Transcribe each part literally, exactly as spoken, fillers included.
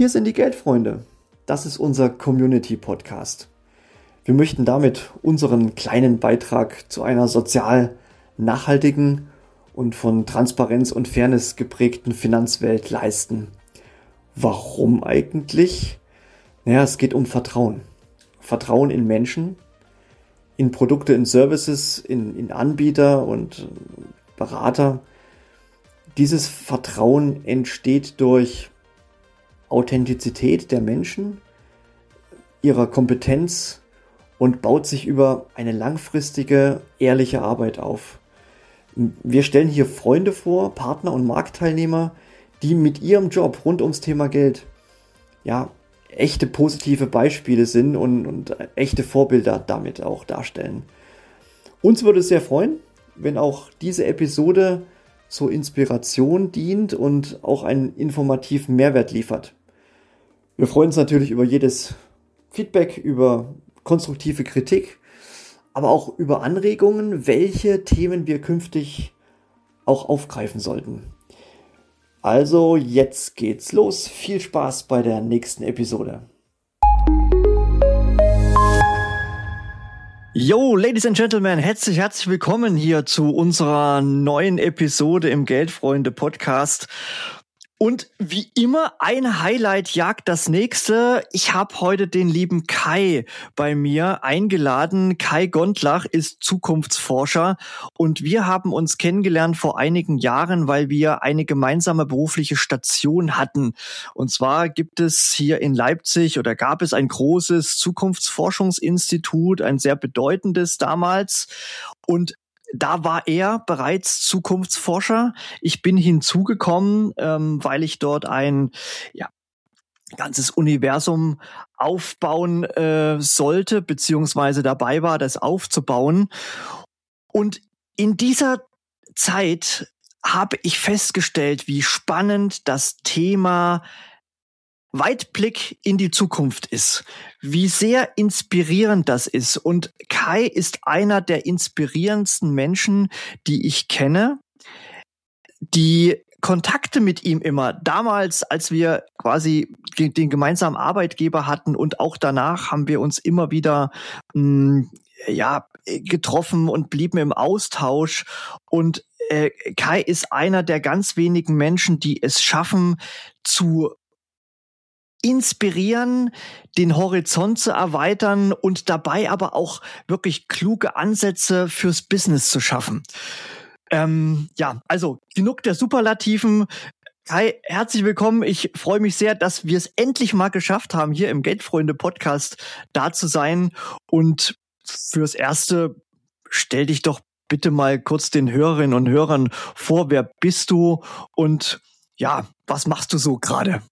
Hier sind die Geldfreunde. Das ist unser Community-Podcast. Wir möchten damit unseren kleinen Beitrag zu einer sozial nachhaltigen und von Transparenz und Fairness geprägten Finanzwelt leisten. Warum eigentlich? Naja, es geht um Vertrauen. Vertrauen in Menschen, in Produkte, in Services, in, in Anbieter und Berater. Dieses Vertrauen entsteht durch Authentizität der Menschen, ihrer Kompetenz und baut sich über eine langfristige, ehrliche Arbeit auf. Wir stellen hier Freunde vor, Partner und Marktteilnehmer, die mit ihrem Job rund ums Thema Geld ja echte positive Beispiele sind und, und echte Vorbilder damit auch darstellen. Uns würde es sehr freuen, wenn auch diese Episode zur Inspiration dient und auch einen informativen Mehrwert liefert. Wir freuen uns natürlich über jedes Feedback, über konstruktive Kritik, aber auch über Anregungen, welche Themen wir künftig auch aufgreifen sollten. Also jetzt geht's los. Viel Spaß bei der nächsten Episode. Yo, Ladies and Gentlemen, herzlich, herzlich willkommen hier zu unserer neuen Episode im Geldfreunde Podcast. Und wie immer, ein Highlight jagt das nächste. Ich habe heute den lieben Kai bei mir eingeladen. Kai Gondlach ist Zukunftsforscher und wir haben uns kennengelernt vor einigen Jahren, weil wir eine gemeinsame berufliche Station hatten. Und zwar gibt es hier in Leipzig oder gab es ein großes Zukunftsforschungsinstitut, ein sehr bedeutendes damals. Und da war er bereits Zukunftsforscher. Ich bin hinzugekommen, ähm, weil ich dort ein ja, ganzes Universum aufbauen äh, sollte, beziehungsweise dabei war, das aufzubauen. Und in dieser Zeit habe ich festgestellt, wie spannend das Thema Weitblick in die Zukunft ist, wie sehr inspirierend das ist. Und Kai ist einer der inspirierendsten Menschen, die ich kenne. Die Kontakte mit ihm immer, damals, als wir quasi den gemeinsamen Arbeitgeber hatten und auch danach haben wir uns immer wieder mh, ja getroffen und blieben im Austausch. Und äh, Kai ist einer der ganz wenigen Menschen, die es schaffen, zu inspirieren, den Horizont zu erweitern und dabei aber auch wirklich kluge Ansätze fürs Business zu schaffen. Ähm, ja, also genug der Superlativen. Kai, herzlich willkommen. Ich freue mich sehr, dass wir es endlich mal geschafft haben, hier im Geldfreunde-Podcast da zu sein. Und fürs Erste, stell dich doch bitte mal kurz den Hörerinnen und Hörern vor. Wer bist du und ja, was machst du so gerade?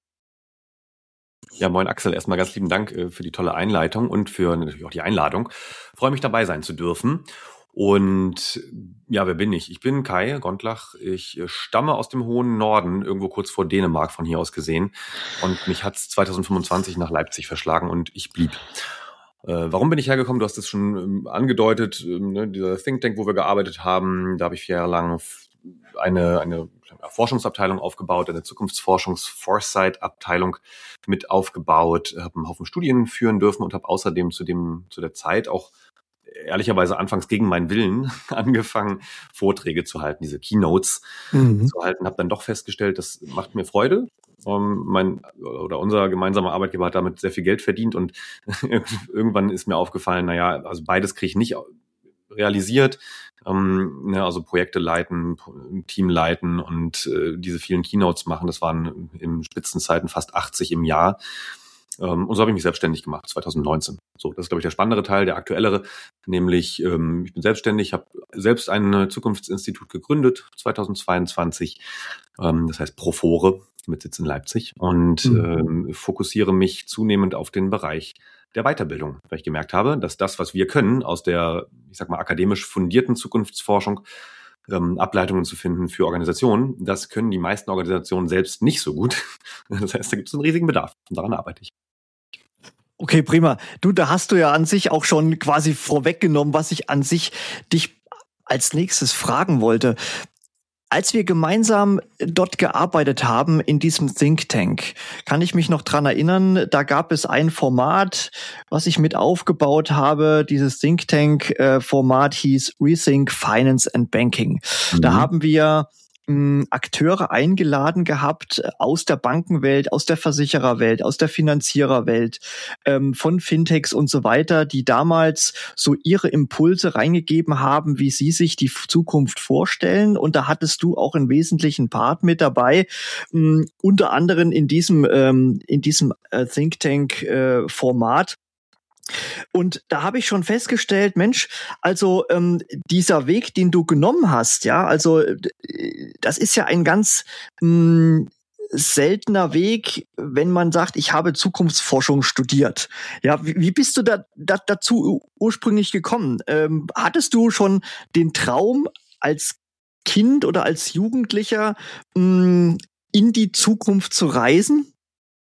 Ja, moin Axel, erstmal ganz lieben Dank äh, für die tolle Einleitung und für natürlich auch die Einladung. Freue mich dabei sein zu dürfen. Und ja, wer bin ich? Ich bin Kai Gondlach. Ich äh, stamme aus dem hohen Norden, irgendwo kurz vor Dänemark von hier aus gesehen. Und mich hat's zwanzig fünfundzwanzig nach Leipzig verschlagen und ich blieb. Äh, warum bin ich hergekommen? Du hast es schon ähm, angedeutet, ähm, ne, dieser Think Tank, wo wir gearbeitet haben. Da habe ich vier Jahre lang eine, eine Forschungsabteilung aufgebaut, eine Zukunftsforschungs-Foresight-Abteilung mit aufgebaut, habe einen Haufen Studien führen dürfen und habe außerdem zu dem zu der Zeit auch ehrlicherweise anfangs gegen meinen Willen angefangen, Vorträge zu halten, diese Keynotes mhm. zu halten. Habe dann doch festgestellt, das macht mir Freude. Um, mein oder unser gemeinsamer Arbeitgeber hat damit sehr viel Geld verdient und irgendwann ist mir aufgefallen, naja, also beides kriege ich nicht realisiert, ähm, ne, also Projekte leiten, Team leiten und äh, diese vielen Keynotes machen. Das waren in Spitzenzeiten fast achtzig im Jahr. Ähm, und so habe ich mich selbstständig gemacht, zwanzig neunzehn. So, das ist, glaube ich, der spannendere Teil, der aktuellere, nämlich ähm, ich bin selbstständig, habe selbst ein Zukunftsinstitut gegründet, zweitausendzweiundzwanzig, ähm, das heißt Profore, mit Sitz in Leipzig und mhm. ähm, fokussiere mich zunehmend auf den Bereich der Weiterbildung, weil ich gemerkt habe, dass das, was wir können, aus der, ich sag mal, akademisch fundierten Zukunftsforschung, ähm, Ableitungen zu finden für Organisationen, das können die meisten Organisationen selbst nicht so gut. Das heißt, da gibt es einen riesigen Bedarf und daran arbeite ich. Okay, prima. Du, da hast du ja an sich auch schon quasi vorweggenommen, was ich an sich dich als nächstes fragen wollte. als wir gemeinsam dort gearbeitet haben in diesem Think Tank, kann ich mich noch dran erinnern, da gab es ein Format, was ich mit aufgebaut habe. Dieses Think Tank äh, Format hieß Rethink Finance and Banking. Mhm. Da haben wir Akteure eingeladen gehabt aus der Bankenwelt, aus der Versichererwelt, aus der Finanziererwelt, ähm, von Fintechs und so weiter, die damals so ihre Impulse reingegeben haben, wie sie sich die Zukunft vorstellen. Und da hattest du auch einen wesentlichen Part mit dabei, mh, unter anderem in diesem ähm, in diesem äh, Think Tank äh, Format. Und da habe ich schon festgestellt, Mensch, also ähm, dieser Weg, den du genommen hast, ja, also das ist ja ein ganz mh, seltener Weg, wenn man sagt, ich habe Zukunftsforschung studiert. Ja, wie, wie bist du da, da dazu ursprünglich gekommen? Ähm, hattest du schon den Traum als Kind oder als Jugendlicher mh, in die Zukunft zu reisen?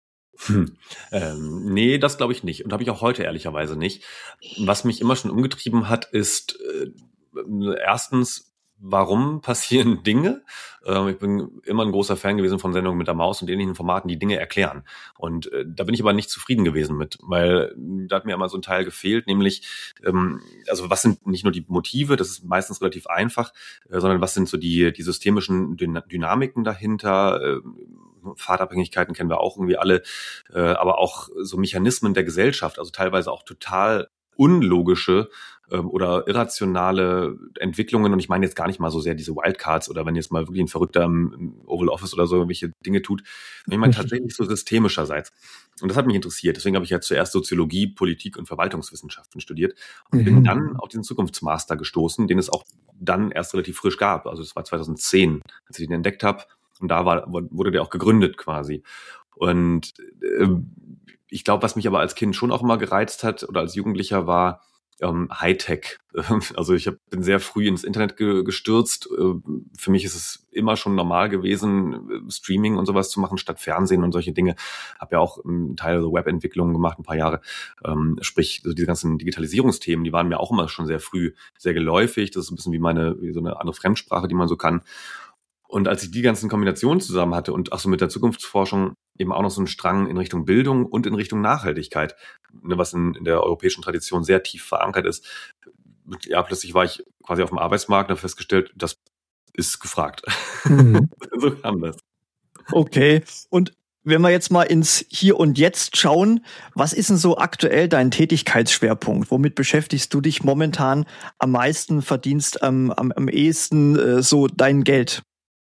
Hm. Ähm, nee, das glaube ich nicht. Und habe ich auch heute ehrlicherweise nicht. Was mich immer schon umgetrieben hat, ist äh, erstens, warum passieren Dinge? Ähm, ich bin immer ein großer Fan gewesen von Sendungen mit der Maus und ähnlichen Formaten, die Dinge erklären. Und äh, da bin ich aber nicht zufrieden gewesen mit, weil da hat mir immer so ein Teil gefehlt, nämlich, ähm, also was sind nicht nur die Motive, das ist meistens relativ einfach, äh, sondern was sind so die, die systemischen Dyn- Dynamiken dahinter, äh, Fahrtabhängigkeiten kennen wir auch irgendwie alle, äh, aber auch so Mechanismen der Gesellschaft, also teilweise auch total unlogische äh, oder irrationale Entwicklungen. Und ich meine jetzt gar nicht mal so sehr diese Wildcards oder wenn jetzt mal wirklich ein Verrückter im, im Oval Office oder so welche Dinge tut. Ich meine tatsächlich so systemischerseits. Und das hat mich interessiert. Deswegen habe ich ja zuerst Soziologie, Politik und Verwaltungswissenschaften studiert und mhm. bin dann auf diesen Zukunftsmaster gestoßen, den es auch dann erst relativ frisch gab. Also das war zweitausendzehn, als ich den entdeckt habe. Und da war, wurde der auch gegründet quasi. Und äh, ich glaube, was mich aber als Kind schon auch immer gereizt hat oder als Jugendlicher war ähm, Hightech. Also ich hab, bin sehr früh ins Internet ge- gestürzt. Für mich ist es immer schon normal gewesen, Streaming und sowas zu machen statt Fernsehen und solche Dinge. Habe ja auch einen Teil der Webentwicklung gemacht, ein paar Jahre. Ähm, sprich, also diese ganzen Digitalisierungsthemen, die waren mir auch immer schon sehr früh sehr geläufig. Das ist ein bisschen wie meine wie so eine andere Fremdsprache, die man so kann. Und als ich die ganzen Kombinationen zusammen hatte und auch so mit der Zukunftsforschung eben auch noch so einen Strang in Richtung Bildung und in Richtung Nachhaltigkeit, ne, was in, in der europäischen Tradition sehr tief verankert ist, ja, plötzlich war ich quasi auf dem Arbeitsmarkt und habe festgestellt, das ist gefragt. Mhm. So kam das. Okay. Und wenn wir jetzt mal ins Hier und Jetzt schauen, was ist denn so aktuell dein Tätigkeitsschwerpunkt? Womit beschäftigst du dich momentan am meisten, verdienst am, am, am ehesten äh, so dein Geld?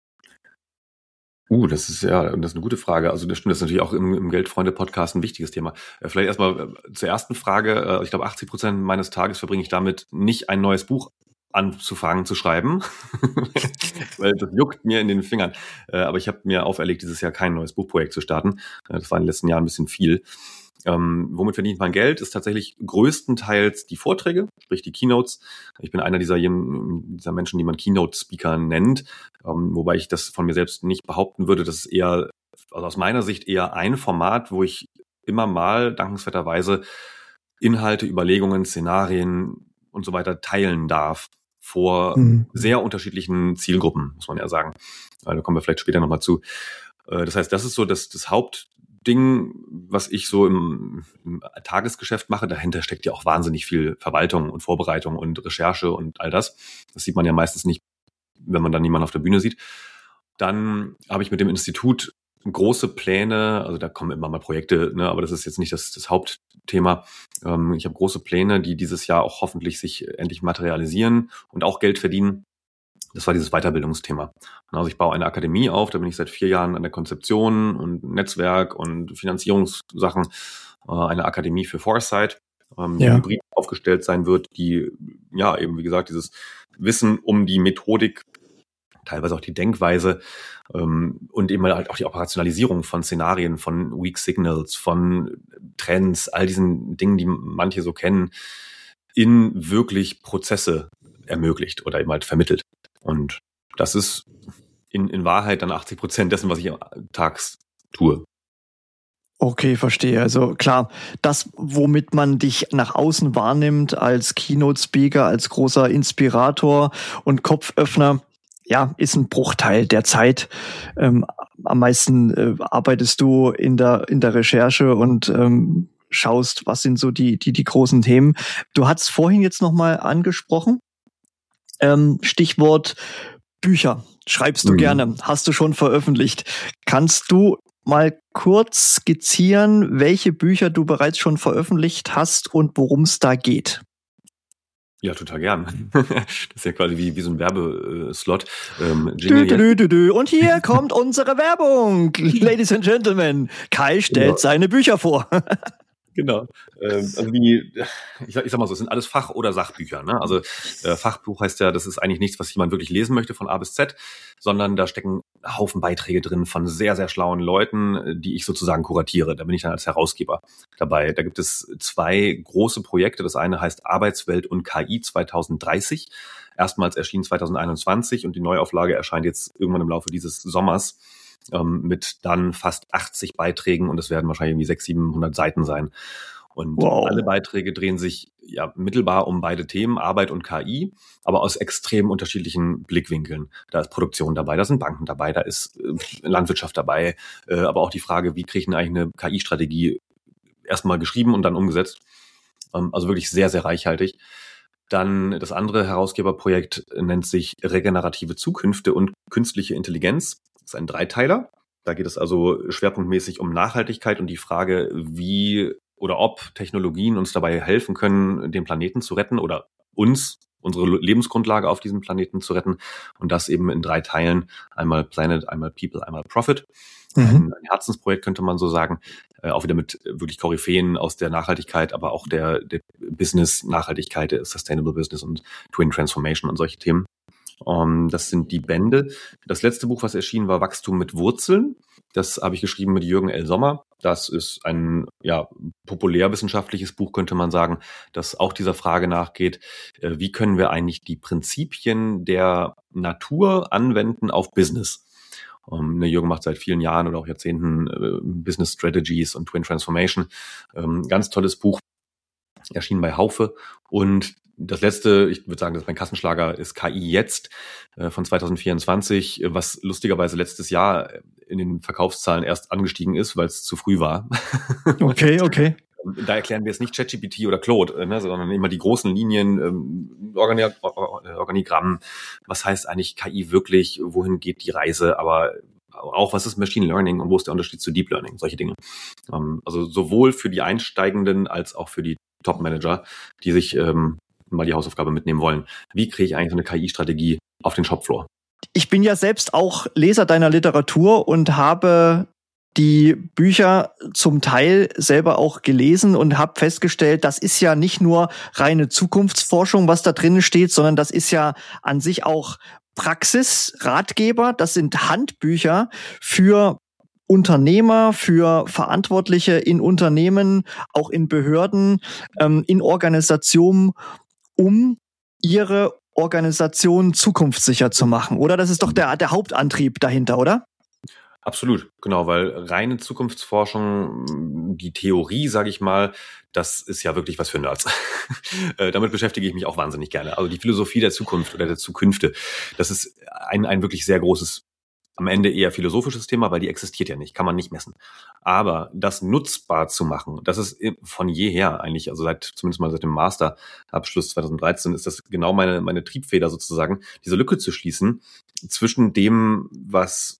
Uh, das ist ja, das ist eine gute Frage. Also das stimmt, das ist natürlich auch im, im Geldfreunde-Podcast ein wichtiges Thema. Äh, vielleicht erstmal äh, zur ersten Frage. Äh, ich glaube, achtzig Prozent meines Tages verbringe ich damit, nicht ein neues Buch anzufangen zu schreiben, weil das juckt mir in den Fingern. Äh, aber ich habe mir auferlegt, dieses Jahr kein neues Buchprojekt zu starten. Äh, das war in den letzten Jahren ein bisschen viel. Ähm, womit verdiene ich mein Geld? Ist tatsächlich größtenteils die Vorträge, sprich die Keynotes. Ich bin einer dieser, dieser Menschen, die man Keynote-Speaker nennt, ähm, wobei ich das von mir selbst nicht behaupten würde. Das ist eher, also aus meiner Sicht eher ein Format, wo ich immer mal dankenswerterweise Inhalte, Überlegungen, Szenarien und so weiter teilen darf vor mhm. sehr unterschiedlichen Zielgruppen, muss man ja sagen. Da kommen wir vielleicht später nochmal zu. Das heißt, das ist so das, das Haupt Ding, was ich so im, im Tagesgeschäft mache. Dahinter steckt ja auch wahnsinnig viel Verwaltung und Vorbereitung und Recherche und all das. Das sieht man ja meistens nicht, wenn man dann niemanden auf der Bühne sieht. Dann habe ich mit dem Institut große Pläne, also da kommen immer mal Projekte, ne, aber das ist jetzt nicht das, das Hauptthema. Ähm, ich habe große Pläne, die dieses Jahr auch hoffentlich sich endlich materialisieren und auch Geld verdienen. Das war dieses Weiterbildungsthema. Also ich baue eine Akademie auf, da bin ich seit vier Jahren an der Konzeption und Netzwerk und Finanzierungssachen. Eine Akademie für Foresight, die ja. hybrid aufgestellt sein wird, die, ja, eben wie gesagt, dieses Wissen um die Methodik, teilweise auch die Denkweise und eben halt auch die Operationalisierung von Szenarien, von Weak Signals, von Trends, all diesen Dingen, die manche so kennen, in wirklich Prozesse ermöglicht oder eben halt vermittelt. Und das ist in, in Wahrheit dann achtzig Prozent dessen, was ich tags tue. Okay, verstehe. Also klar, das, womit man dich nach außen wahrnimmt als Keynote-Speaker, als großer Inspirator und Kopföffner, ja, ist ein Bruchteil der Zeit. Ähm, am meisten äh, arbeitest du in der in der Recherche und ähm, schaust, was sind so die die die großen Themen. Du hast vorhin jetzt noch mal angesprochen, ähm, Stichwort Bücher. Schreibst du Mhm. gerne? Hast du schon veröffentlicht? Kannst du mal kurz skizzieren, welche Bücher du bereits schon veröffentlicht hast und worum es da geht? Ja, total gern. Das ist ja quasi wie, wie so ein Werbeslot. Ähm, Dü, Jingle dü, jetzt. dü, dü, dü. Und hier kommt unsere Werbung. Ladies and Gentlemen, Kai stellt Genau. seine Bücher vor. Genau. Ähm, also die, ich sag, ich sag mal so, es sind alles Fach- oder Sachbücher. Ne? Also äh, Fachbuch heißt ja, das ist eigentlich nichts, was jemand wirklich lesen möchte von A bis Z, sondern da stecken Haufen Beiträge drin von sehr, sehr schlauen Leuten, die ich sozusagen kuratiere. Da bin ich dann als Herausgeber dabei. Da gibt es zwei große Projekte. Das eine heißt Arbeitswelt und K I zwanzig dreißig. Erstmals erschien zwanzig einundzwanzig und die Neuauflage erscheint jetzt irgendwann im Laufe dieses Sommers. Ähm, mit dann fast achtzig Beiträgen und es werden wahrscheinlich irgendwie sechshundert, siebenhundert Seiten sein. Und Wow. alle Beiträge drehen sich ja mittelbar um beide Themen, Arbeit und K I, aber aus extrem unterschiedlichen Blickwinkeln. Da ist Produktion dabei, da sind Banken dabei, da ist äh, Landwirtschaft dabei, äh, aber auch die Frage, wie kriege ich denn eigentlich eine K I-Strategie erstmal geschrieben und dann umgesetzt. Ähm, also wirklich sehr, sehr reichhaltig. Dann das andere Herausgeberprojekt nennt sich Regenerative Zukünfte und künstliche Intelligenz. Das ist ein Dreiteiler. Da geht es also schwerpunktmäßig um Nachhaltigkeit und die Frage, wie oder ob Technologien uns dabei helfen können, den Planeten zu retten oder uns, unsere Lebensgrundlage auf diesem Planeten zu retten. Und das eben in drei Teilen. Einmal Planet, einmal People, einmal Profit. Mhm. Ein Herzensprojekt könnte man so sagen. Äh, auch wieder mit wirklich Koryphäen aus der Nachhaltigkeit, aber auch der, der Business-Nachhaltigkeit, der Sustainable Business und Twin Transformation und solche Themen. Um, das sind die Bände. Das letzte Buch, was erschienen war, Wachstum mit Wurzeln. Das habe ich geschrieben mit Jürgen L. Sommer. Das ist ein ja, populärwissenschaftliches Buch, könnte man sagen, das auch dieser Frage nachgeht, äh, wie können wir eigentlich die Prinzipien der Natur anwenden auf Business? Um, ne, Jürgen macht seit vielen Jahren oder auch Jahrzehnten äh, Business Strategies und Twin Transformation. Ähm, ganz tolles Buch, erschienen bei Haufe. Und das letzte, ich würde sagen, das ist mein Kassenschlager, ist K I jetzt äh, von zwanzig vierundzwanzig, was lustigerweise letztes Jahr in den Verkaufszahlen erst angestiegen ist, weil es zu früh war. Okay, okay. Da erklären wir jetzt nicht ChatGPT oder Claude, ne, sondern immer die großen Linien, ähm, Organi- Organigramm, was heißt eigentlich K I wirklich, wohin geht die Reise, aber auch was ist Machine Learning und wo ist der Unterschied zu Deep Learning, solche Dinge. Ähm, also sowohl für die Einsteigenden als auch für die Top-Manager, die sich ähm, mal die Hausaufgabe mitnehmen wollen. Wie kriege ich eigentlich so eine K I-Strategie auf den Shopfloor? Ich bin ja selbst auch Leser deiner Literatur und habe die Bücher zum Teil selber auch gelesen und habe festgestellt, das ist ja nicht nur reine Zukunftsforschung, was da drinnen steht, sondern das ist ja an sich auch Praxis, Ratgeber, das sind Handbücher für Unternehmer, für Verantwortliche in Unternehmen, auch in Behörden, ähm, in Organisationen, um ihre Organisation zukunftssicher zu machen, oder? Das ist doch der, der Hauptantrieb dahinter, oder? Absolut, genau, weil reine Zukunftsforschung, die Theorie, sage ich mal, das ist ja wirklich was für Nerds. Damit beschäftige ich mich auch wahnsinnig gerne. Also die Philosophie der Zukunft oder der Zukünfte, das ist ein, ein wirklich sehr großes, am Ende eher philosophisches Thema, weil die existiert ja nicht, kann man nicht messen. Aber das nutzbar zu machen, das ist von jeher eigentlich, also seit zumindest mal seit dem Masterabschluss zwanzig dreizehn, ist das genau meine, meine Triebfeder sozusagen, diese Lücke zu schließen zwischen dem, was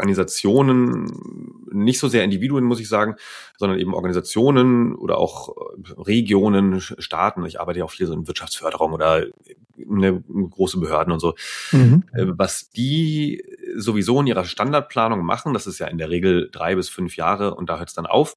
Organisationen, nicht so sehr Individuen, muss ich sagen, sondern eben Organisationen oder auch Regionen, Staaten. Ich arbeite ja auch viel so in Wirtschaftsförderung oder eine große Behörden und so. Mhm. Was die sowieso in ihrer Standardplanung machen, das ist ja in der Regel drei bis fünf Jahre und da hört es dann auf.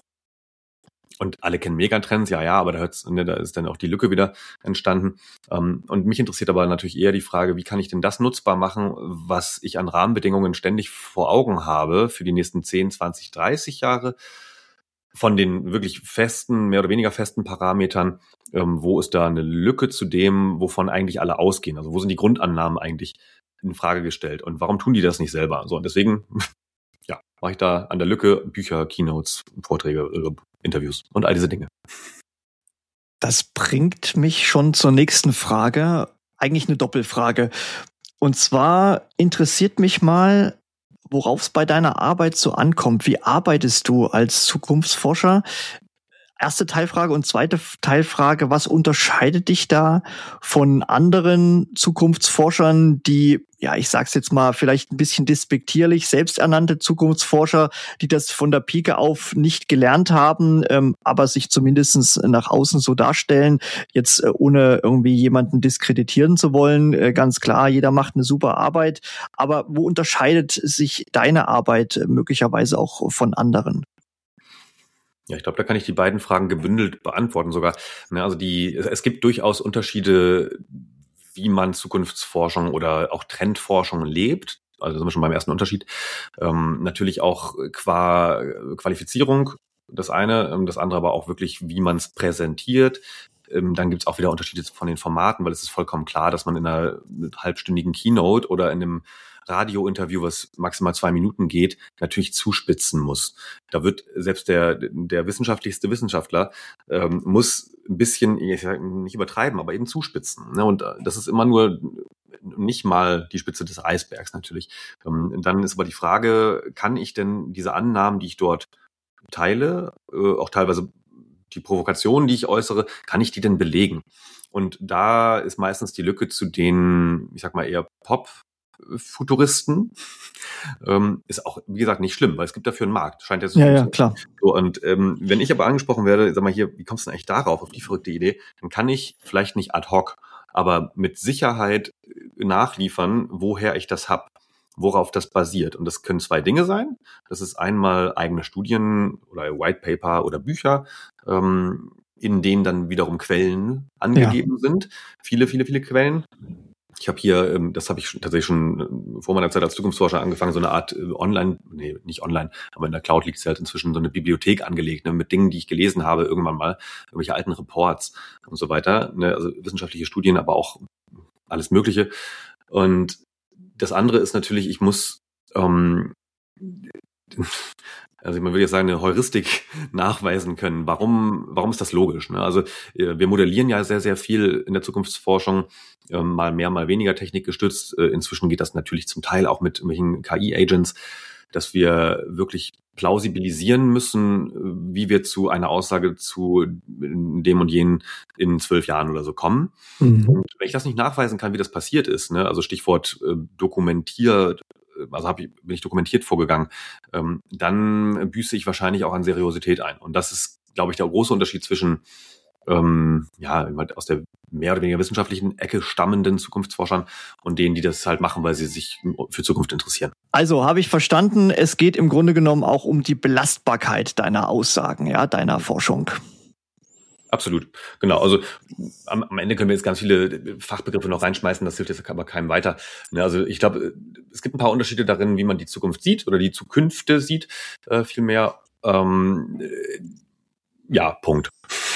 Und alle kennen Megatrends, ja, ja, aber da, hört's, ne, da ist dann auch die Lücke wieder entstanden. Ähm, und mich interessiert aber natürlich eher die Frage, wie kann ich denn das nutzbar machen, was ich an Rahmenbedingungen ständig vor Augen habe für die nächsten zehn, zwanzig, dreißig Jahre, von den wirklich festen, mehr oder weniger festen Parametern, ähm, wo ist da eine Lücke zu dem, wovon eigentlich alle ausgehen? Also wo sind die Grundannahmen eigentlich in Frage gestellt? Und warum tun die das nicht selber? So, und deswegen ja, mache ich da an der Lücke Bücher, Keynotes, Vorträge, Interviews und all diese Dinge. Das bringt mich schon zur nächsten Frage. Eigentlich eine Doppelfrage. Und zwar interessiert mich mal, worauf es bei deiner Arbeit so ankommt. Wie arbeitest du als Zukunftsforscher? Erste Teilfrage und zweite Teilfrage, was unterscheidet dich da von anderen Zukunftsforschern, die, ja, ich sag's jetzt mal vielleicht ein bisschen despektierlich, selbsternannte Zukunftsforscher, die das von der Pike auf nicht gelernt haben, ähm, aber sich zumindest nach außen so darstellen, jetzt äh, ohne irgendwie jemanden diskreditieren zu wollen. Äh, ganz klar, jeder macht eine super Arbeit, aber wo unterscheidet sich deine Arbeit äh, möglicherweise auch von anderen? Ja, ich glaube, da kann ich die beiden Fragen gebündelt beantworten sogar. Ne, also die, es gibt durchaus Unterschiede, wie man Zukunftsforschung oder auch Trendforschung lebt. Also sind wir schon beim ersten Unterschied. Ähm, natürlich auch qua Qualifizierung, das eine, ähm, das andere aber auch wirklich, wie man es präsentiert. Ähm, dann gibt es auch wieder Unterschiede von den Formaten, weil es ist vollkommen klar, dass man in einer halbstündigen Keynote oder in einem Radiointerview, was maximal zwei Minuten geht, natürlich zuspitzen muss. Da wird selbst der der wissenschaftlichste Wissenschaftler ähm, muss ein bisschen, ich sag, nicht übertreiben, aber eben zuspitzen. Ne? Und das ist immer nur nicht mal die Spitze des Eisbergs natürlich. Ähm, dann ist aber die Frage, kann ich denn diese Annahmen, die ich dort teile, äh, auch teilweise die Provokationen, die ich äußere, kann ich die denn belegen? Und da ist meistens die Lücke zu den, ich sag mal eher Pop Futuristen, ähm, ist auch, wie gesagt, nicht schlimm, weil es gibt dafür einen Markt. Scheint ja so Ja, zu ja, sein. klar. So, und ähm, wenn ich aber angesprochen werde, sag mal hier, wie kommst du denn eigentlich darauf, auf die verrückte Idee, dann kann ich vielleicht nicht ad hoc, aber mit Sicherheit nachliefern, woher ich das hab, worauf das basiert. Und das können zwei Dinge sein. Das ist einmal eigene Studien oder White Paper oder Bücher, ähm, in denen dann wiederum Quellen angegeben ja. sind. Viele, viele, viele Quellen. Ich habe hier, das habe ich schon, tatsächlich schon vor meiner Zeit als Zukunftsforscher angefangen, so eine Art online, nee, nicht online, aber in der Cloud liegt es halt inzwischen so eine Bibliothek angelegt, ne, mit Dingen, die ich gelesen habe, irgendwann mal, irgendwelche alten Reports und so weiter, ne, also wissenschaftliche Studien, aber auch alles Mögliche. Und das andere ist natürlich, ich muss, ähm, also man würde jetzt sagen, eine Heuristik nachweisen können. Warum, warum ist das logisch? Ne? Also wir modellieren ja sehr, sehr viel in der Zukunftsforschung, ähm, mal mehr, mal weniger technikgestützt. Äh, inzwischen geht das natürlich zum Teil auch mit irgendwelchen K I-Agents, dass wir wirklich plausibilisieren müssen, wie wir zu einer Aussage zu dem und jenen in zwölf Jahren oder so kommen. Mhm. Und wenn ich das nicht nachweisen kann, wie das passiert ist, ne? Also Stichwort äh, dokumentiert, also hab ich, bin ich dokumentiert vorgegangen, ähm, dann büße ich wahrscheinlich auch an Seriosität ein. Und das ist, glaube ich, der große Unterschied zwischen ähm, ja, aus der mehr oder weniger wissenschaftlichen Ecke stammenden Zukunftsforschern und denen, die das halt machen, weil sie sich für Zukunft interessieren. Also habe ich verstanden, es geht im Grunde genommen auch um die Belastbarkeit deiner Aussagen, ja, deiner Forschung. Absolut, genau. Also am, am Ende können wir jetzt ganz viele Fachbegriffe noch reinschmeißen, das hilft jetzt aber keinem weiter. Also ich glaube, es gibt ein paar Unterschiede darin, wie man die Zukunft sieht oder die Zukünfte sieht, äh, vielmehr. Ähm, ja, Punkt.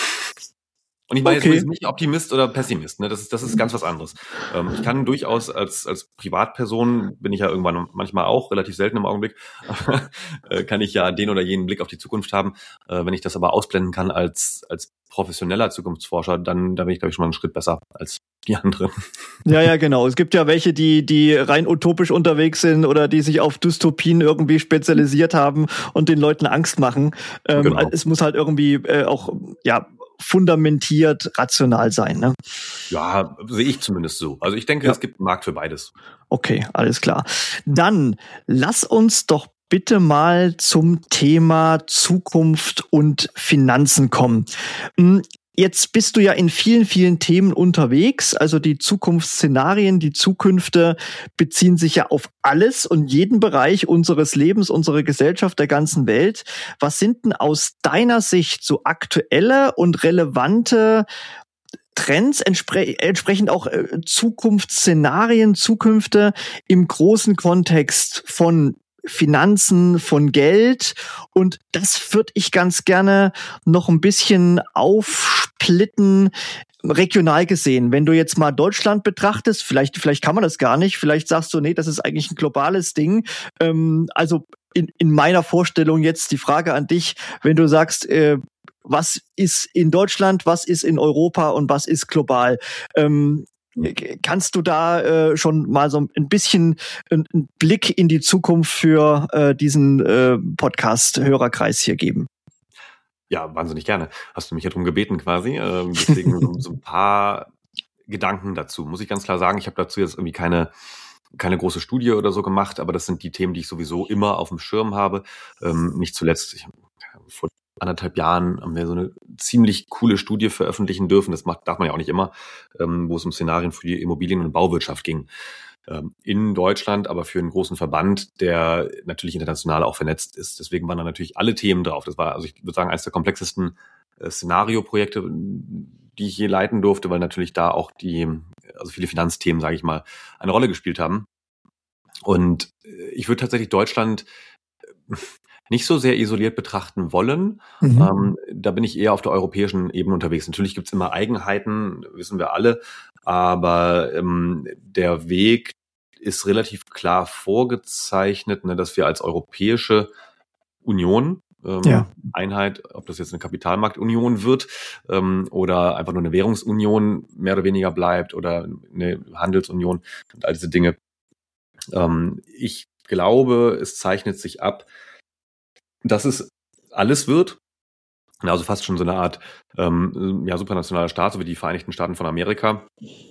Und ich meine okay. jetzt nicht Optimist oder Pessimist, ne? Das ist, das ist ganz was anderes. Ähm, ich kann durchaus als, als Privatperson, bin ich ja irgendwann manchmal auch, relativ selten im Augenblick, äh, kann ich ja den oder jenen Blick auf die Zukunft haben. Äh, wenn ich das aber ausblenden kann als, als professioneller Zukunftsforscher, dann, dann bin ich, glaube ich, schon mal einen Schritt besser als die anderen. Ja, ja, genau. Es gibt ja welche, die, die rein utopisch unterwegs sind oder die sich auf Dystopien irgendwie spezialisiert haben und den Leuten Angst machen. Ähm, genau. Es muss halt irgendwie äh, auch, ja, fundamentiert rational sein, ne? Ja, sehe ich zumindest so. Also ich denke, ja. Es gibt einen Markt für beides. Okay, alles klar. Dann lass uns doch bitte mal zum Thema Zukunft und Finanzen kommen. Jetzt bist du ja in vielen, vielen Themen unterwegs. Also die Zukunftsszenarien, die Zukünfte beziehen sich ja auf alles und jeden Bereich unseres Lebens, unserer Gesellschaft, der ganzen Welt. Was sind denn aus deiner Sicht so aktuelle und relevante Trends, entspre- entsprechend auch äh, Zukunftsszenarien, Zukünfte im großen Kontext von Finanzen, von Geld, und das würde ich ganz gerne noch ein bisschen aufsplitten, regional gesehen. Wenn du jetzt mal Deutschland betrachtest, vielleicht vielleicht kann man das gar nicht, vielleicht sagst du, nee, das ist eigentlich ein globales Ding. Ähm, also in, in meiner Vorstellung jetzt die Frage an dich, wenn du sagst, äh, was ist in Deutschland, was ist in Europa und was ist global? Ähm, kannst du da äh, schon mal so ein bisschen einen Blick in die Zukunft für äh, diesen äh, Podcast-Hörerkreis hier geben? Ja, wahnsinnig gerne. Hast du mich ja darum gebeten quasi. Ähm, deswegen so, so ein paar Gedanken dazu. Muss ich ganz klar sagen, ich habe dazu jetzt irgendwie keine keine große Studie oder so gemacht, aber das sind die Themen, die ich sowieso immer auf dem Schirm habe. Ähm, nicht zuletzt, ich, vor anderthalb Jahren haben wir so eine ziemlich coole Studie veröffentlichen dürfen. Das macht, darf man ja auch nicht immer, ähm, wo es um Szenarien für die Immobilien- und Bauwirtschaft ging. Ähm, in Deutschland, aber für einen großen Verband, der natürlich international auch vernetzt ist. Deswegen waren da natürlich alle Themen drauf. Das war, also ich würde sagen, eines der komplexesten äh, Szenarioprojekte, die ich je leiten durfte, weil natürlich da auch die, also viele Finanzthemen, sage ich mal, eine Rolle gespielt haben. Und ich würde tatsächlich Deutschland nicht so sehr isoliert betrachten wollen. Mhm. Ähm, da bin ich eher auf der europäischen Ebene unterwegs. Natürlich gibt es immer Eigenheiten, wissen wir alle, aber ähm, der Weg ist relativ klar vorgezeichnet, ne, dass wir als Europäische Union Ähm, ja. Einheit, ob das jetzt eine Kapitalmarktunion wird ähm, oder einfach nur eine Währungsunion mehr oder weniger bleibt oder eine Handelsunion und all diese Dinge. Ähm, ich glaube, es zeichnet sich ab, dass es alles wird. Also fast schon so eine Art ähm, ja, supranationaler Staat, so wie die Vereinigten Staaten von Amerika.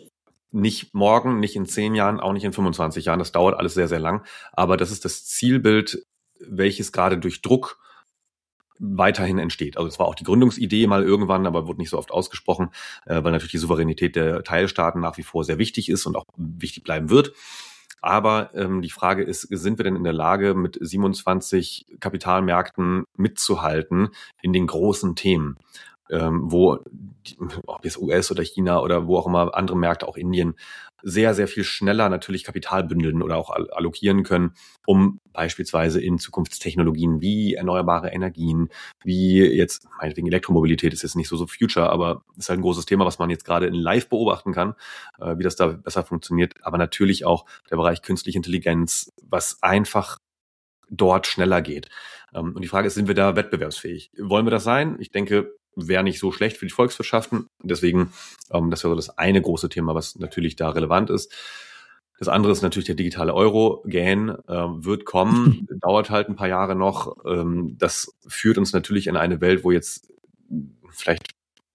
Nicht morgen, nicht in zehn Jahren, auch nicht in fünfundzwanzig Jahren. Das dauert alles sehr, sehr lang. Aber das ist das Zielbild, welches gerade durch Druck weiterhin entsteht. Also es war auch die Gründungsidee mal irgendwann, aber wurde nicht so oft ausgesprochen, äh, weil natürlich die Souveränität der Teilstaaten nach wie vor sehr wichtig ist und auch wichtig bleiben wird. Aber ähm, die Frage ist, sind wir denn in der Lage, mit siebenundzwanzig Kapitalmärkten mitzuhalten in den großen Themen, ähm, wo, die, ob jetzt U S oder China oder wo auch immer andere Märkte, auch Indien, sehr, sehr viel schneller natürlich Kapital bündeln oder auch allokieren können, um beispielsweise in Zukunftstechnologien wie erneuerbare Energien, wie jetzt, meinetwegen Elektromobilität ist jetzt nicht so so Future, aber ist halt ein großes Thema, was man jetzt gerade in Live beobachten kann, äh, wie das da besser funktioniert. Aber natürlich auch der Bereich künstliche Intelligenz, was einfach dort schneller geht. Ähm, und die Frage ist, sind wir da wettbewerbsfähig? Wollen wir das sein? Ich denke, wäre nicht so schlecht für die Volkswirtschaften. Deswegen, ähm, das wäre so das eine große Thema, was natürlich da relevant ist. Das andere ist natürlich der digitale Euro. Gain ähm, wird kommen, dauert halt ein paar Jahre noch. Ähm, das führt uns natürlich in eine Welt, wo jetzt vielleicht,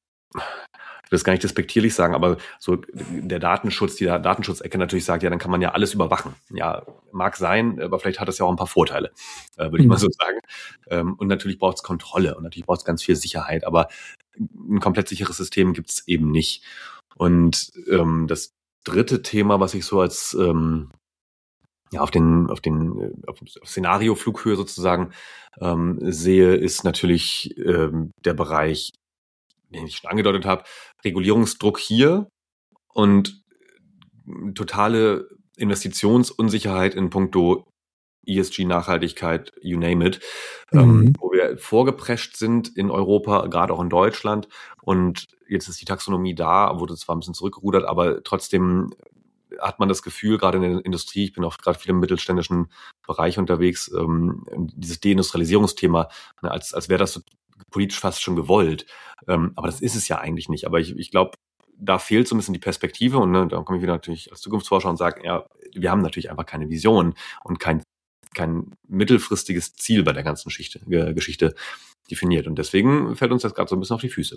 ich will das gar nicht despektierlich sagen, aber so der Datenschutz, die Datenschutzecke natürlich sagt, ja, dann kann man ja alles überwachen. Ja, mag sein, aber vielleicht hat das ja auch ein paar Vorteile, äh, würde ich mal so sagen. Ähm, und natürlich braucht es Kontrolle und natürlich braucht es ganz viel Sicherheit, aber ein komplett sicheres System gibt es eben nicht. Und ähm, das dritte Thema, was ich so als ähm, ja auf den auf den auf Szenario-Flughöhe sozusagen ähm, sehe, ist natürlich ähm, der Bereich, den ich schon angedeutet habe, Regulierungsdruck hier und totale Investitionsunsicherheit in puncto E S G, Nachhaltigkeit, you name it, mhm. ähm, wo wir vorgeprescht sind in Europa, gerade auch in Deutschland. Und jetzt ist die Taxonomie da, wurde zwar ein bisschen zurückgerudert, aber trotzdem hat man das Gefühl, gerade in der Industrie, ich bin auch gerade viel im mittelständischen Bereich unterwegs, ähm, dieses Deindustrialisierungsthema, ne, als, als wäre das so politisch fast schon gewollt. Ähm, aber das ist es ja eigentlich nicht. Aber ich, ich glaube, da fehlt so ein bisschen die Perspektive. Und ne, da komme ich wieder natürlich als Zukunftsforscher und sage, ja, wir haben natürlich einfach keine Vision und kein, kein mittelfristiges Ziel bei der ganzen Geschichte, äh, Geschichte definiert. Und deswegen fällt uns das gerade so ein bisschen auf die Füße.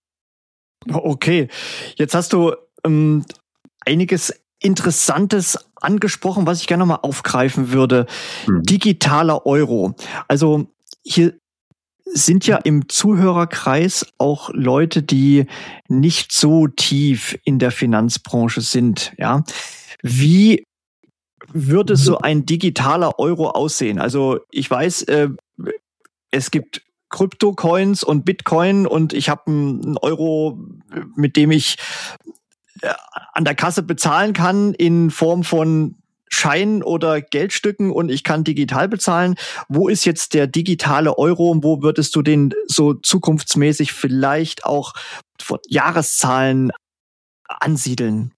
Okay, jetzt hast du ähm, einiges Interessantes angesprochen, was ich gerne nochmal aufgreifen würde. Mhm. Digitaler Euro. Also hier sind ja im Zuhörerkreis auch Leute, die nicht so tief in der Finanzbranche sind. Ja, wie würde so ein digitaler Euro aussehen? Also ich weiß, äh, es gibt Kryptocoins und Bitcoin und ich habe einen Euro, mit dem ich äh, an der Kasse bezahlen kann in Form von Scheinen oder Geldstücken und ich kann digital bezahlen. Wo ist jetzt der digitale Euro und wo würdest du den so zukunftsmäßig vielleicht auch von Jahreszahlen ansiedeln?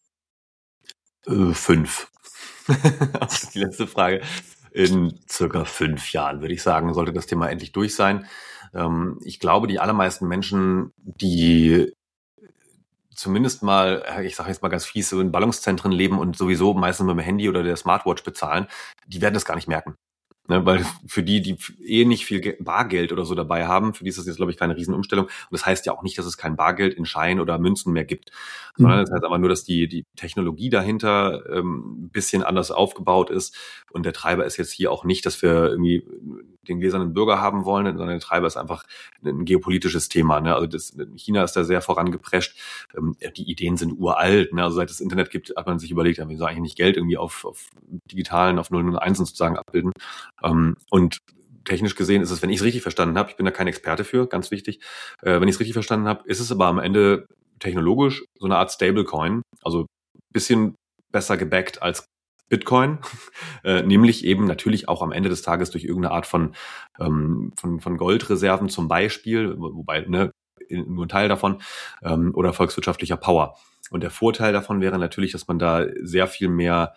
Äh, fünf. Das ist die letzte Frage. In circa fünf Jahren, würde ich sagen, sollte das Thema endlich durch sein. Ähm, ich glaube, die allermeisten Menschen, die zumindest mal, ich sage jetzt mal ganz fies, so in Ballungszentren leben und sowieso meistens mit dem Handy oder der Smartwatch bezahlen, die werden das gar nicht merken. Ne, weil für die, die eh nicht viel Bargeld oder so dabei haben, für die ist das jetzt, glaube ich, keine Riesenumstellung. Und das heißt ja auch nicht, dass es kein Bargeld in Schein oder Münzen mehr gibt, mhm. sondern das heißt aber nur, dass die, die Technologie dahinter ähm, ein bisschen anders aufgebaut ist. Und der Treiber ist jetzt hier auch nicht, dass wir irgendwie den gläsernen Bürger haben wollen, sondern der Treiber ist einfach ein geopolitisches Thema. Ne? Also das, China ist da sehr vorangeprescht. Ähm, die Ideen sind uralt. Ne? Also seit es Internet gibt, hat man sich überlegt, wir sollen eigentlich nicht Geld irgendwie auf, auf digitalen, auf Nullen und Einsen sozusagen abbilden. Um, und technisch gesehen ist es, wenn ich es richtig verstanden habe, ich bin da kein Experte für, ganz wichtig, äh, wenn ich es richtig verstanden habe, ist es aber am Ende technologisch so eine Art Stablecoin, also ein bisschen besser gebackt als Bitcoin, äh, nämlich eben natürlich auch am Ende des Tages durch irgendeine Art von, ähm, von, von Goldreserven zum Beispiel, wobei ne, nur ein Teil davon, ähm, oder volkswirtschaftlicher Power. Und der Vorteil davon wäre natürlich, dass man da sehr viel mehr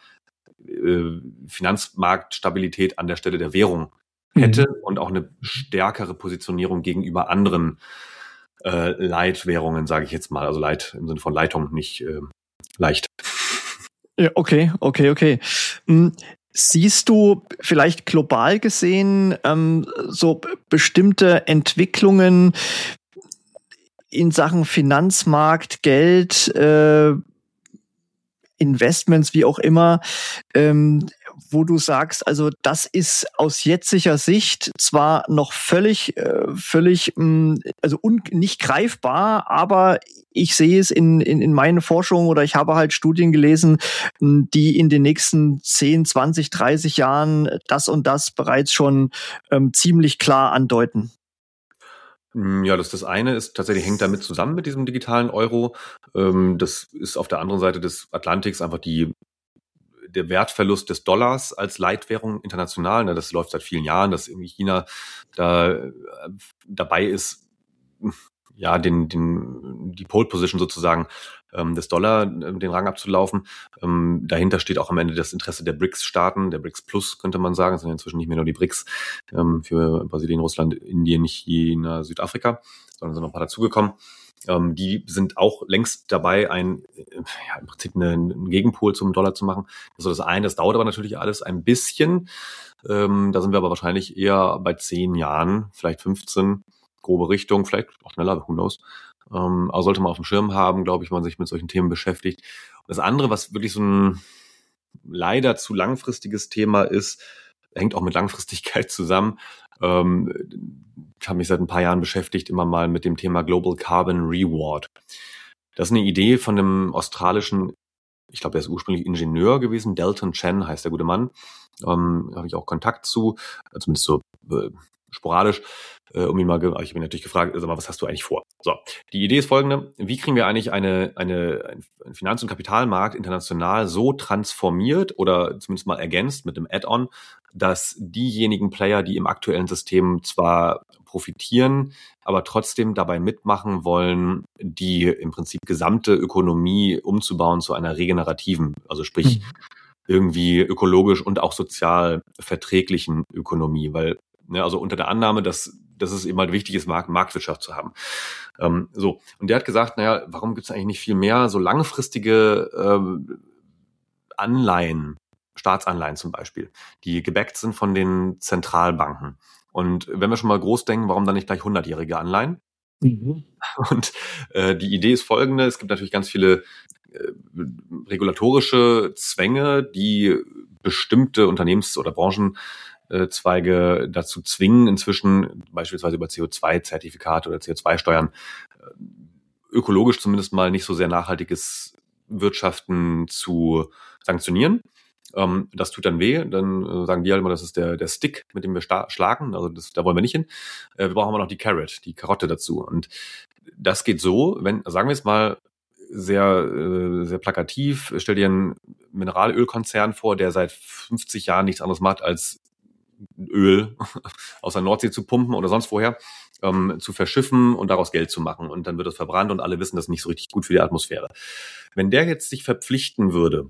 Finanzmarktstabilität an der Stelle der Währung hätte mhm. und auch eine stärkere Positionierung gegenüber anderen äh, Leitwährungen, sage ich jetzt mal. Also Leit im Sinne von Leitung, nicht äh, leicht. Ja, okay, okay, okay. Hm. Siehst du vielleicht global gesehen ähm, so bestimmte Entwicklungen in Sachen Finanzmarkt, Geld, äh, Investments, wie auch immer, ähm, wo du sagst, also das ist aus jetziger Sicht zwar noch völlig, äh, völlig, mh, also un- nicht greifbar, aber ich sehe es in, in, in meinen Forschungen oder ich habe halt Studien gelesen, mh, die in den nächsten zehn, zwanzig, dreißig Jahren das und das bereits schon ähm, ziemlich klar andeuten. Ja, das, das eine ist tatsächlich, hängt damit zusammen mit diesem digitalen Euro. Das ist auf der anderen Seite des Atlantiks einfach die, der Wertverlust des Dollars als Leitwährung international. Das läuft seit vielen Jahren, dass irgendwie China da dabei ist, ja, den, den, die Pole Position sozusagen ähm, des Dollar, äh, den Rang abzulaufen. Ähm, dahinter steht auch am Ende das Interesse der BRICS-Staaten, der BRICS Plus könnte man sagen. Es sind inzwischen nicht mehr nur die BRICS ähm, für Brasilien, Russland, Indien, China, Südafrika, sondern sind noch ein paar dazugekommen. Ähm, die sind auch längst dabei, ein, ja, im Prinzip eine, einen Gegenpol zum Dollar zu machen. Das ist das eine. Das dauert aber natürlich alles ein bisschen. Ähm, da sind wir aber wahrscheinlich eher bei zehn Jahren, vielleicht fünfzehn. Grobe Richtung, vielleicht auch schneller, who knows. Ähm, aber sollte man auf dem Schirm haben, glaube ich, wenn man sich mit solchen Themen beschäftigt. Und das andere, was wirklich so ein leider zu langfristiges Thema ist, hängt auch mit Langfristigkeit zusammen. Ähm, ich habe mich seit ein paar Jahren beschäftigt, immer mal mit dem Thema Global Carbon Reward. Das ist eine Idee von einem australischen, ich glaube, der ist ursprünglich Ingenieur gewesen, Dalton Chen heißt der gute Mann. Ähm, habe ich auch Kontakt zu, zumindest so äh, sporadisch, äh, um ihn mal, ge- ich habe ihn natürlich gefragt, sag mal, was hast du eigentlich vor? So, die Idee ist folgende: Wie kriegen wir eigentlich eine, eine, einen Finanz- und Kapitalmarkt international so transformiert oder zumindest mal ergänzt mit einem Add-on, dass diejenigen Player, die im aktuellen System zwar profitieren, aber trotzdem dabei mitmachen wollen, die im Prinzip gesamte Ökonomie umzubauen zu einer regenerativen, also sprich mhm. irgendwie ökologisch und auch sozial verträglichen Ökonomie, weil ne, also unter der Annahme, dass, dass es eben halt wichtig ist, Markt, Marktwirtschaft zu haben. Ähm, so. Und der hat gesagt, naja, warum gibt es eigentlich nicht viel mehr so langfristige ähm, Anleihen, Staatsanleihen zum Beispiel, die gebackt sind von den Zentralbanken. Und wenn wir schon mal groß denken, warum dann nicht gleich hundertjährige Anleihen? Mhm. Und äh, die Idee ist folgende: Es gibt natürlich ganz viele äh, regulatorische Zwänge, die bestimmte Unternehmens- oder Branchenzweige dazu zwingen, inzwischen beispielsweise über C O zwei Zertifikate oder C O zwei Steuern ökologisch zumindest mal nicht so sehr nachhaltiges Wirtschaften zu sanktionieren. Ähm, das tut dann weh. Dann äh, sagen die halt immer, das ist der, der Stick, mit dem wir sta- schlagen. Also das, da wollen wir nicht hin. Äh, wir brauchen aber noch die Carrot, die Karotte dazu. Und das geht so, wenn, sagen wir jetzt mal, sehr, äh, sehr plakativ, stell dir einen Mineralölkonzern vor, der seit fünfzig Jahren nichts anderes macht, als Öl aus der Nordsee zu pumpen oder sonst woher, ähm, zu verschiffen und daraus Geld zu machen. Und dann wird das verbrannt und alle wissen, das ist nicht so richtig gut für die Atmosphäre. Wenn der jetzt sich verpflichten würde,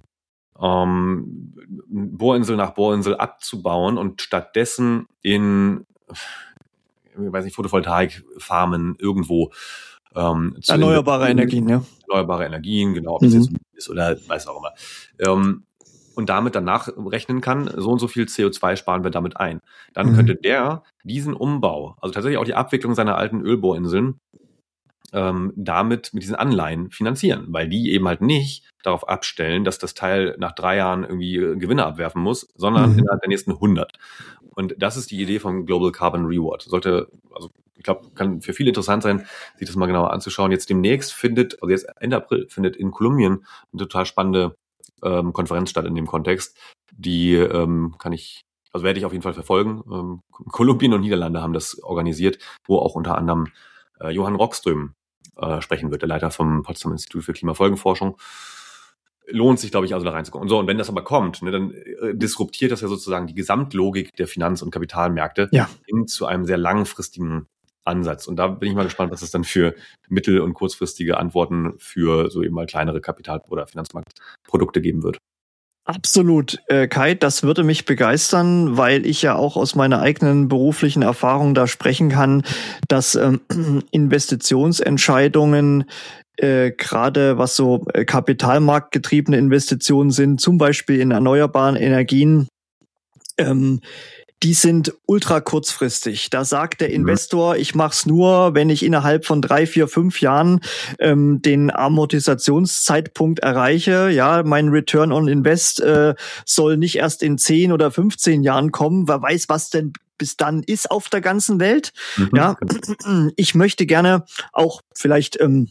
ähm, Bohrinsel nach Bohrinsel abzubauen und stattdessen in, ich weiß nicht, Photovoltaikfarmen irgendwo Ähm, zu erneuerbare Energien, ja. Erneuerbare Energien, genau, ob das Mhm. jetzt ist oder weiß auch immer. Ähm, und damit danach rechnen kann, so und so viel C O zwei sparen wir damit ein. Dann Mhm. könnte der diesen Umbau, also tatsächlich auch die Abwicklung seiner alten Ölbohrinseln, ähm, damit mit diesen Anleihen finanzieren, weil die eben halt nicht darauf abstellen, dass das Teil nach drei Jahren irgendwie Gewinne abwerfen muss, sondern Mhm. innerhalb der nächsten hundert. Und das ist die Idee vom Global Carbon Reward. Sollte, also ich glaube, kann für viele interessant sein, sich das mal genauer anzuschauen. Jetzt demnächst findet, also jetzt Ende April, findet in Kolumbien eine total spannende ähm, Konferenz statt in dem Kontext. Die ähm, kann ich, also werde ich auf jeden Fall verfolgen. Ähm, Kolumbien und Niederlande haben das organisiert, wo auch unter anderem äh, Johann Rockström äh, sprechen wird, der Leiter vom Potsdam Institut für Klimafolgenforschung. Lohnt sich, glaube ich, also da reinzukommen. Und so, und wenn das aber kommt, ne, dann äh, disruptiert das ja sozusagen die Gesamtlogik der Finanz- und Kapitalmärkte Ja. hin zu einem sehr langfristigen Ansatz. Und da bin ich mal gespannt, was es dann für mittel- und kurzfristige Antworten für so eben mal kleinere Kapital- oder Finanzmarktprodukte geben wird. Absolut, äh, Kai, das würde mich begeistern, weil ich ja auch aus meiner eigenen beruflichen Erfahrung da sprechen kann, dass ähm, Investitionsentscheidungen äh, gerade was so äh, kapitalmarktgetriebene Investitionen sind, zum Beispiel in erneuerbaren Energien, ähm, die sind ultra kurzfristig. Da sagt der Investor, ich mach's nur, wenn ich innerhalb von drei, vier, fünf Jahren ähm, den Amortisationszeitpunkt erreiche. Ja, mein Return on Invest äh, soll nicht erst in zehn oder fünfzehn Jahren kommen. Wer weiß, was denn bis dann ist auf der ganzen Welt. Mhm. Ja, ich möchte gerne auch vielleicht ähm,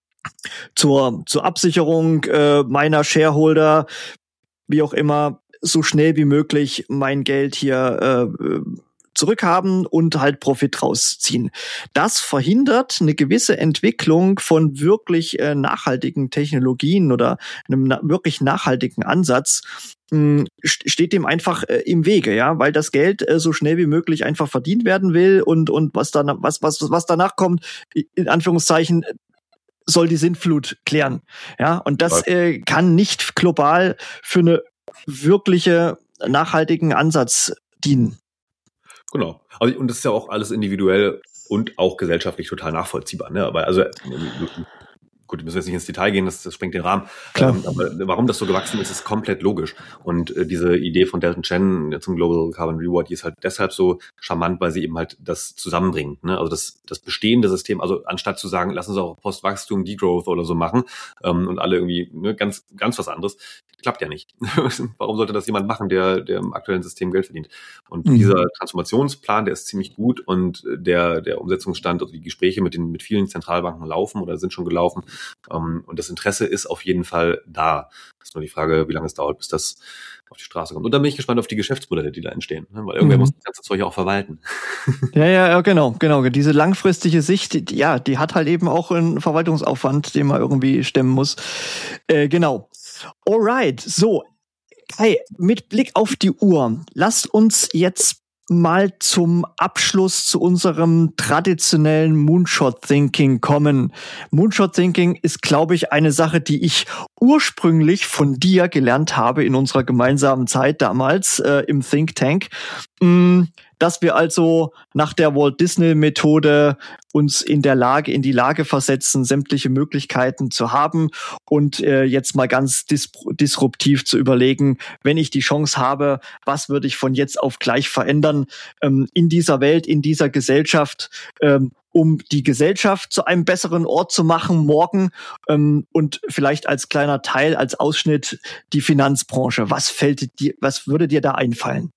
zur zur Absicherung äh, meiner Shareholder, wie auch immer, so schnell wie möglich mein Geld hier äh, zurückhaben und halt Profit rausziehen. Das verhindert eine gewisse Entwicklung von wirklich äh, nachhaltigen Technologien oder einem na- wirklich nachhaltigen Ansatz. Mh, steht dem einfach äh, im Wege, ja, weil das Geld äh, so schnell wie möglich einfach verdient werden will und und was dann was was was danach kommt, in Anführungszeichen, soll die Sintflut klären. Ja, und das äh, kann nicht global für eine wirkliche nachhaltigen Ansatz dienen. Genau. Also, und das ist ja auch alles individuell und auch gesellschaftlich total nachvollziehbar. Ne? Aber also gut, wir müssen jetzt nicht ins Detail gehen, das, das sprengt den Rahmen. Klar. Ähm, aber warum das so gewachsen ist, ist komplett logisch. Und äh, diese Idee von Dalton Chen zum Global Carbon Reward, die ist halt deshalb so charmant, weil sie eben halt das zusammenbringt. Ne? Also das, das bestehende System, also anstatt zu sagen, lassen Sie auch Postwachstum, Degrowth oder so machen ähm, und alle irgendwie ne, ganz, ganz was anderes, klappt ja nicht. Warum sollte das jemand machen, der, der im aktuellen System Geld verdient? Und mhm. dieser Transformationsplan, der ist ziemlich gut und der, der Umsetzungsstand, also die Gespräche mit den, mit vielen Zentralbanken laufen oder sind schon gelaufen. Um, und das Interesse ist auf jeden Fall da. Das ist nur die Frage, wie lange es dauert, bis das auf die Straße kommt. Und dann bin ich gespannt auf die Geschäftsmodelle, die da entstehen, ne? Weil irgendwer mhm. muss das ganze Zeug auch verwalten. Ja, ja, ja, genau, genau. Diese langfristige Sicht, die, ja, die hat halt eben auch einen Verwaltungsaufwand, den man irgendwie stemmen muss. Äh, genau. Alright, so. Kai, mit Blick auf die Uhr, lasst uns jetzt mal zum Abschluss zu unserem traditionellen Moonshot-Thinking kommen. Moonshot-Thinking ist, glaube ich, eine Sache, die ich ursprünglich von dir gelernt habe in unserer gemeinsamen Zeit damals äh, im Think Tank. Mm, dass wir also nach der Walt Disney Methode uns in der Lage, in die Lage versetzen, sämtliche Möglichkeiten zu haben und äh, jetzt mal ganz dis- disruptiv zu überlegen, wenn ich die Chance habe, was würde ich von jetzt auf gleich verändern ähm, in dieser Welt, in dieser Gesellschaft, ähm, um die Gesellschaft zu einem besseren Ort zu machen morgen ähm, und vielleicht als kleiner Teil, als Ausschnitt die Finanzbranche. Was fällt dir, was würde dir da einfallen?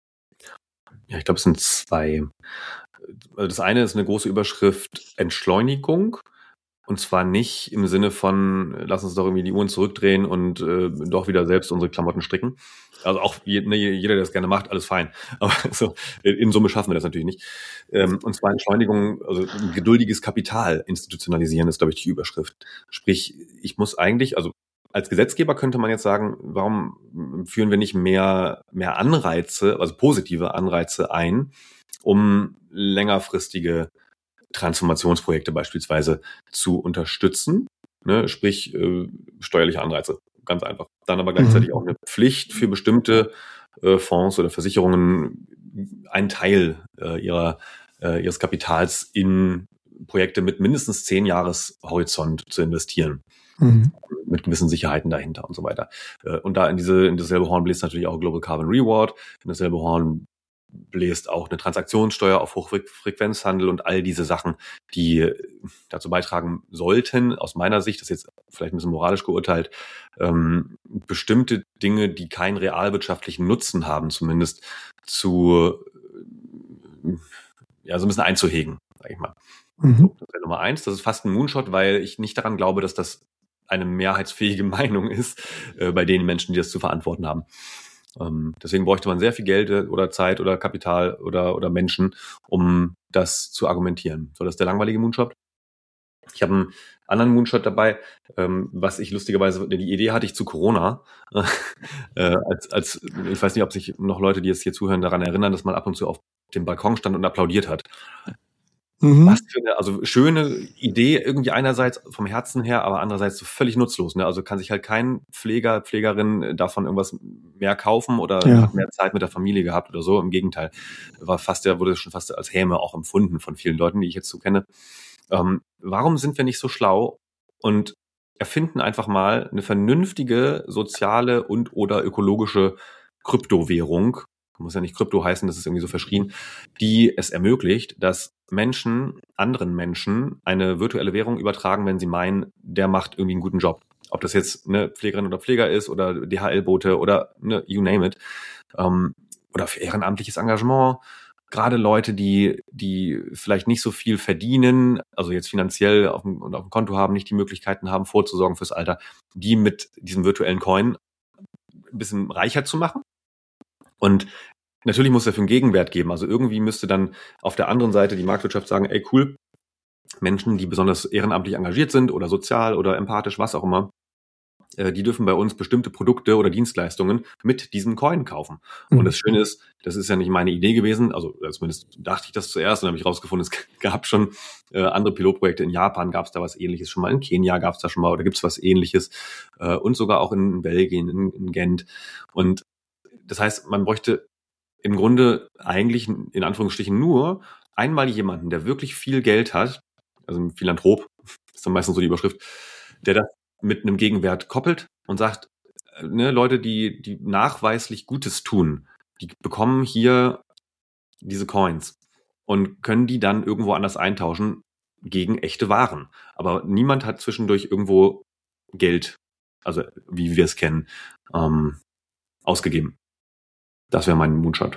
Ja, ich glaube, es sind zwei. Also das eine ist eine große Überschrift Entschleunigung. Und zwar nicht im Sinne von, lass uns doch irgendwie die Uhren zurückdrehen und äh, doch wieder selbst unsere Klamotten stricken. Also auch je, ne, jeder, der das gerne macht, alles fein. Aber so, in Summe schaffen wir das natürlich nicht. Ähm, und zwar Entschleunigung, also ein geduldiges Kapital institutionalisieren ist, glaube ich, die Überschrift. Sprich, ich muss eigentlich, also als Gesetzgeber könnte man jetzt sagen, warum führen wir nicht mehr, mehr Anreize, also positive Anreize ein, um längerfristige Transformationsprojekte beispielsweise zu unterstützen, ne? Sprich äh, steuerliche Anreize, ganz einfach. Dann aber gleichzeitig mhm. auch eine Pflicht für bestimmte äh, Fonds oder Versicherungen, einen Teil äh, ihrer, äh, ihres Kapitals in Projekte mit mindestens zehn Jahres Horizont zu investieren. Mhm. Mit gewissen Sicherheiten dahinter und so weiter. Und da in diese, in dasselbe Horn bläst natürlich auch Global Carbon Reward, in dasselbe Horn bläst auch eine Transaktionssteuer auf Hochfrequenzhandel und all diese Sachen, die dazu beitragen sollten, aus meiner Sicht, das ist jetzt vielleicht ein bisschen moralisch geurteilt, ähm, bestimmte Dinge, die keinen realwirtschaftlichen Nutzen haben, zumindest zu, ja, so ein bisschen einzuhegen, sag ich mal. Mhm. So, das wäre Nummer eins. Das ist fast ein Moonshot, weil ich nicht daran glaube, dass das eine mehrheitsfähige Meinung ist äh, bei den Menschen, die das zu verantworten haben. Ähm, deswegen bräuchte man sehr viel Geld oder Zeit oder Kapital oder oder Menschen, um das zu argumentieren. So, das ist der langweilige Moonshot. Ich habe einen anderen Moonshot dabei, ähm, was ich lustigerweise, die Idee hatte ich zu Corona, äh, als, als, ich weiß nicht, ob sich noch Leute, die jetzt hier zuhören, daran erinnern, dass man ab und zu auf dem Balkon stand und applaudiert hat. Mhm. Was für eine, also schöne Idee, irgendwie einerseits vom Herzen her, aber andererseits so völlig nutzlos. Ne? Also kann sich halt kein Pfleger, Pflegerin davon irgendwas mehr kaufen oder ja. hat mehr Zeit mit der Familie gehabt oder so. Im Gegenteil, war fast, der wurde schon fast als Häme auch empfunden von vielen Leuten, die ich jetzt so kenne. Ähm, warum sind wir nicht so schlau und erfinden einfach mal eine vernünftige soziale und oder ökologische Kryptowährung? Muss ja nicht Krypto heißen, das ist irgendwie so verschrien, die es ermöglicht, dass Menschen anderen Menschen eine virtuelle Währung übertragen, wenn sie meinen, der macht irgendwie einen guten Job. Ob das jetzt eine Pflegerin oder Pfleger ist oder D H L-Bote oder ne, you name it. Ähm, oder für ehrenamtliches Engagement. Gerade Leute, die die vielleicht nicht so viel verdienen, also jetzt finanziell auf dem, auf dem Konto haben, nicht die Möglichkeiten haben, vorzusorgen fürs Alter, die mit diesem virtuellen Coin ein bisschen reicher zu machen. Und natürlich muss es dafür einen Gegenwert geben. Also irgendwie müsste dann auf der anderen Seite die Marktwirtschaft sagen, ey cool, Menschen, die besonders ehrenamtlich engagiert sind oder sozial oder empathisch, was auch immer, äh, die dürfen bei uns bestimmte Produkte oder Dienstleistungen mit diesem Coin kaufen. Mhm. Und das Schöne ist, das ist ja nicht meine Idee gewesen, also zumindest dachte ich das zuerst und dann habe ich rausgefunden, es gab schon äh, andere Pilotprojekte. In Japan gab es da was Ähnliches schon mal, in Kenia gab es da schon mal oder gibt es was Ähnliches äh, und sogar auch in Belgien, in, in Gent. Und das heißt, man bräuchte im Grunde eigentlich in Anführungsstrichen nur einmal jemanden, der wirklich viel Geld hat, also ein Philanthrop, ist dann meistens so die Überschrift, der das mit einem Gegenwert koppelt und sagt, ne, Leute, die, die nachweislich Gutes tun, die bekommen hier diese Coins und können die dann irgendwo anders eintauschen gegen echte Waren. Aber niemand hat zwischendurch irgendwo Geld, also wie wir es kennen, ähm, ausgegeben. Das wäre mein Moonshot.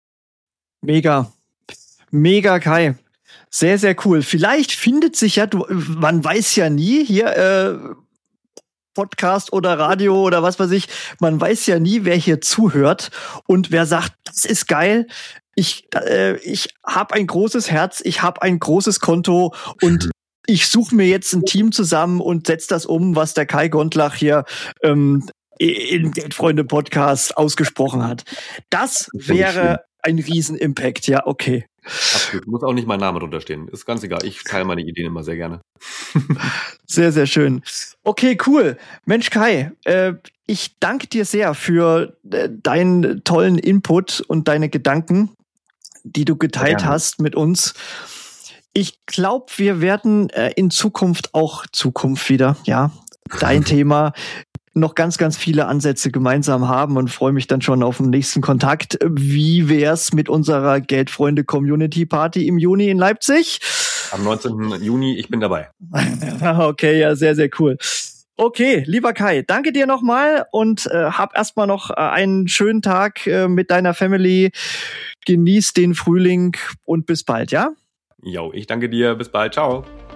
Mega. Mega, Kai. Sehr, sehr cool. Vielleicht findet sich ja, du, man weiß ja nie, hier äh, Podcast oder Radio oder was weiß ich, man weiß ja nie, wer hier zuhört und wer sagt, das ist geil. Ich, äh, ich habe ein großes Herz, ich habe ein großes Konto und ich suche mir jetzt ein Team zusammen und setze das um, was der Kai Gondlach hier ähm, im Geldfreunde-Podcast ausgesprochen hat. Das wäre ein Riesen-Impact, ja, okay. Absolut. Muss auch nicht mein Name drunter stehen. Ist ganz egal. Ich teile meine Ideen immer sehr gerne. Sehr, sehr schön. Okay, cool. Mensch, Kai, äh, ich danke dir sehr für äh, deinen tollen Input und deine Gedanken, die du geteilt hast mit uns. Ich glaube, wir werden äh, in Zukunft auch Zukunft wieder, ja, dein Thema noch ganz, ganz viele Ansätze gemeinsam haben und freue mich dann schon auf den nächsten Kontakt. Wie wär's mit unserer Geldfreunde-Community-Party im Juni in Leipzig? Am neunzehnten Juni, ich bin dabei. Okay, ja, sehr, sehr cool. Okay, lieber Kai, danke dir nochmal und äh, hab erstmal noch äh, einen schönen Tag äh, mit deiner Family. Genieß den Frühling und bis bald, ja? Jo, ich danke dir. Bis bald. Ciao.